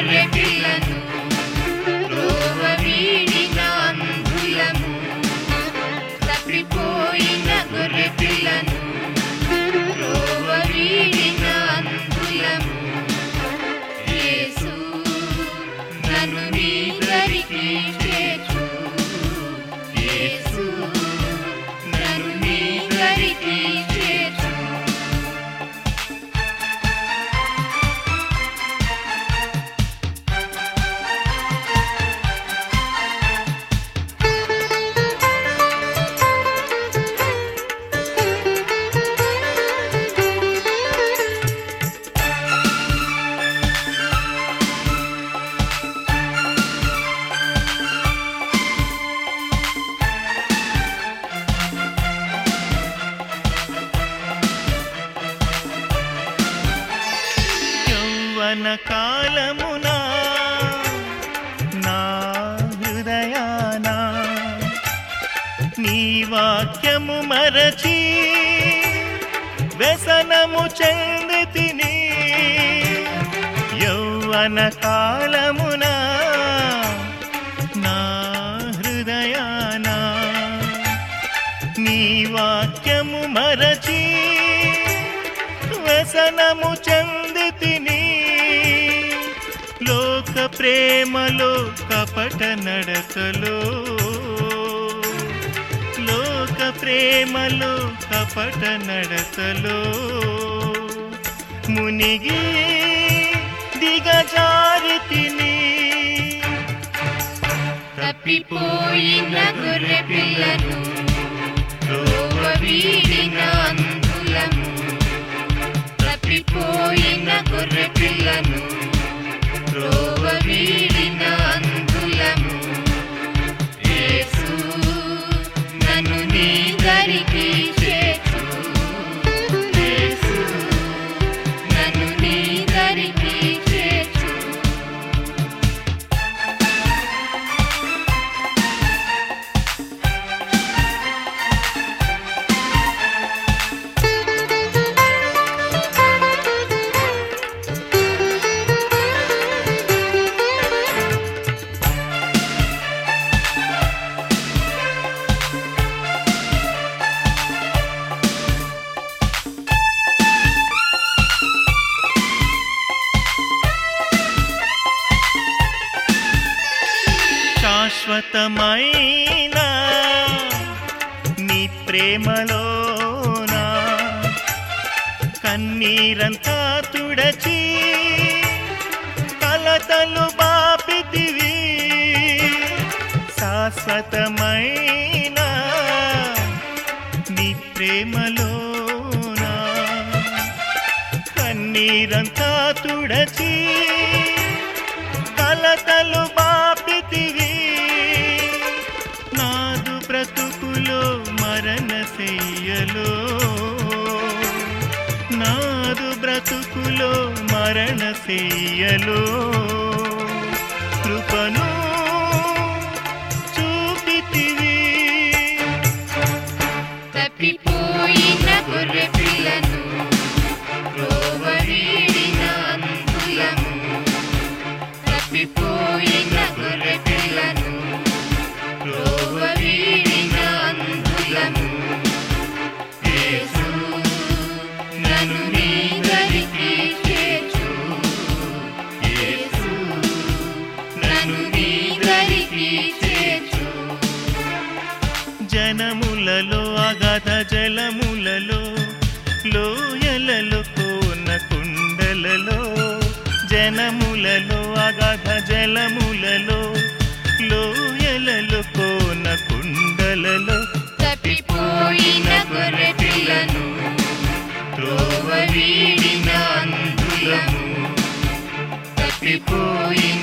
గొర్రె పిల్లను త్రోవ వీడిన అంధులము తప్పిపోయిన గొర్రె పిల్లను త్రోవ వీడిన అంధులము యేసు నన్ను నీ దరికి చేర్చు యేసు నన్ను నీ దరికి చేర్చు కాలమునా నా హృదయాన నీ వాక్యము మరచి వ్యసనము చెందితిని యౌవన కాలమునా నా హృదయాన నీ వాక్యము మరచి వ్యసనము చెందితిని లోక ప్రేమలో కపట నడకలో లోక ప్రేమలో కపట నడకలో మునిగి దిగజారితిని తప్పిపోయిన గొర్రె పిల్లను త్రోవ వీడిన అంధులము తప్పిపోయిన గొర్రె పిల్లను త్రోవ వీడిన అంధులము యేసు నన్ను నీ దరికి చేర్చు యేసు నన్ను నీ దరికి చేర్చు శాశ్వతమైన నీ ప్రేమలోనా కన్నీరంతా తుడచి కలతలు బాపితివి శాశ్వతమైన నీ ప్రేమలోనా కన్నీరంతా తుడచి కలతలు బాపితివి నాదు బ్రతుకులో మరణశయ్యలో నాదు బ్రతుకులో మరణశయ్యలో కృపను చూపితివి తప్పిపోయిన గొర్రె పిల్లను త్రోవ వీడిన అంధులము తప్పిపోయిన గొర్రె పిల్లను త్రోవ వీడిన అంధులము యేసు నన్ను నీ దరికి చేర్చు యేసు నన్ను నీ దరికి చేర్చు జనములలో అగాధ జలములలో లోయలలో కోన కుండలలో జనములలో అగాధ జలములలో లోయలలో కోన కుండలలో తప్పిపోయిన గొర్రె పిల్లను త్రోవ వీడిన అంధులము తప్పిపోయిన